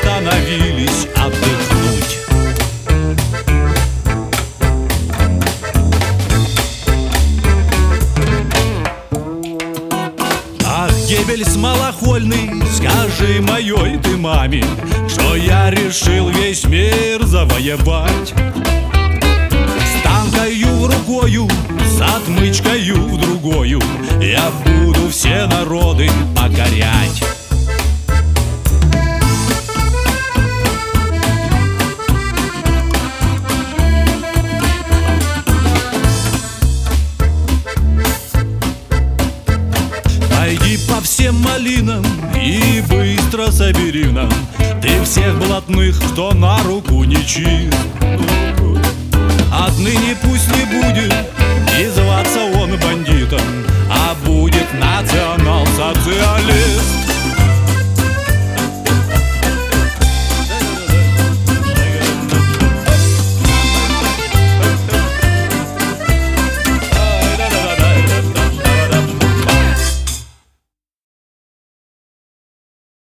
остановились отдохнуть. Ах, Геббельс малохольный, скажи моей ты маме, что я решил весь мир завоевать. С танкою в рукою, с отмычкою в другою я буду все народы покорять. Пойди по всем малинам и быстро собери нам ты всех блатных, кто на руку не чист. Отныне пусть не будет и зваться он бандитом, а будет национал-социалист.